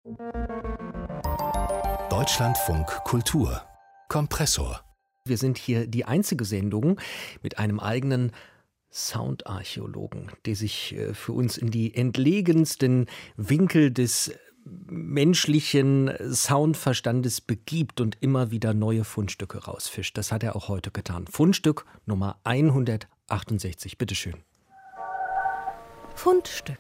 Deutschlandfunk Kultur Kompressor. Wir sind hier die einzige Sendung mit einem eigenen Soundarchäologen, der sich für uns in die entlegensten Winkel des menschlichen Soundverstandes begibt und immer wieder neue Fundstücke rausfischt. Das hat er auch heute getan. Fundstück Nummer 168. Bitteschön. Fundstück.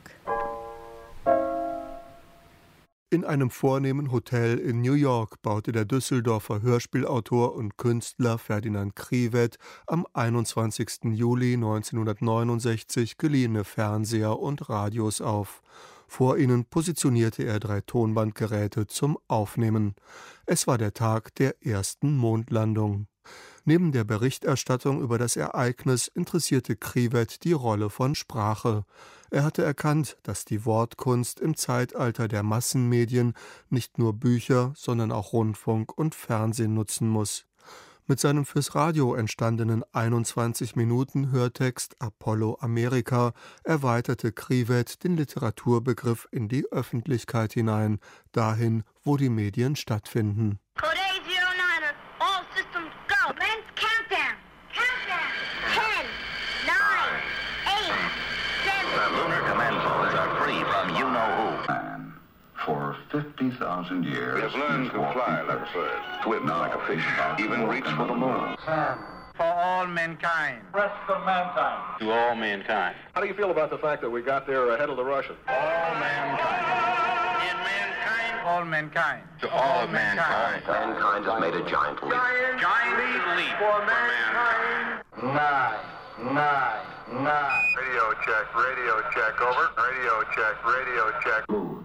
In einem vornehmen Hotel in New York baute der Düsseldorfer Hörspielautor und Künstler Ferdinand Kriwet am 21. Juli 1969 geliehene Fernseher und Radios auf. Vor ihnen positionierte er 3 Tonbandgeräte zum Aufnehmen. Es war der Tag der ersten Mondlandung. Neben der Berichterstattung über das Ereignis interessierte Kriwet die Rolle von Sprache. Er hatte erkannt, dass die Wortkunst im Zeitalter der Massenmedien nicht nur Bücher, sondern auch Rundfunk und Fernsehen nutzen muss. Mit seinem fürs Radio entstandenen 21-Minuten-Hörtext Apollo Amerika erweiterte Kriwet den Literaturbegriff in die Öffentlichkeit hinein, dahin, wo die Medien stattfinden. Code A09, all systems go. Men's countdown. Countdown. 10, 9, 8, 7. The lunar command zones are free from you-know-who. For 50,000 years, we have learned to fly like a bird, swim like a fish, even reach for the moon. For all mankind. Rest of mankind. To all mankind. How do you feel about the fact that we got there ahead of the Russians? All mankind. In mankind. All mankind. To all mankind. Mankind has made a giant leap. Giant leap for mankind. 9. Radio check, over. Radio check. Moon.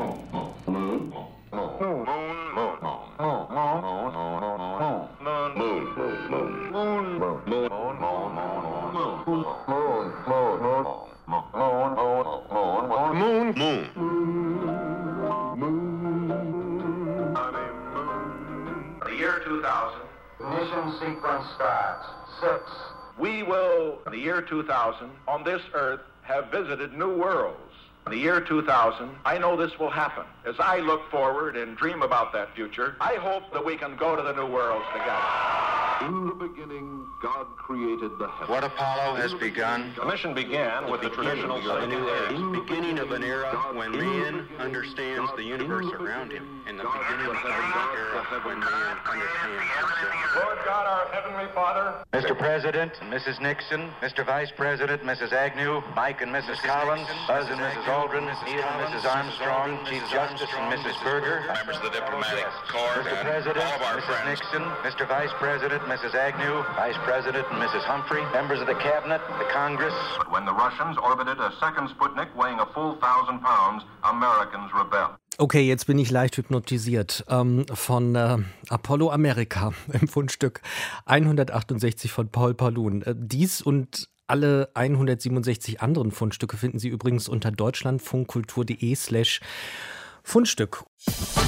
The year 2000. Mission sequence starts. 6. We will, in the year 2000, on this earth, have visited new worlds. In the year 2000, I know this will happen. As I look forward and dream about that future, I hope that we can go to the new worlds together. In the beginning, God created the heavens. What Apollo has begun. The mission began with the traditional The beginning of an era when man understands the universe around him. And the beginning of an era when man understands himself. Lord God, our Heavenly Father. Mr. President, Mrs. Nixon, Mr. Vice President, Mrs. Agnew, Mike and Mrs. Collins, Buzz and Mrs. Aldrin, Neil and Mrs. Armstrong, Chief Justice and Mrs. Berger, Members of the diplomatic corps, Mr. President, all of our Mrs. friends. Nixon, Mr. Vice President, Mrs. Agnew, Vice President and Mrs. Humphrey, members of the Cabinet, the Congress. When the Russians orbited a second Sputnik weighing a full 1,000 pounds, Americans rebelled. Okay, jetzt bin ich leicht hypnotisiert von Apollo Amerika im Fundstück 168 von Paul Pauloon. Dies und alle 167 anderen Fundstücke finden Sie übrigens unter deutschlandfunkkultur.de/Fundstück.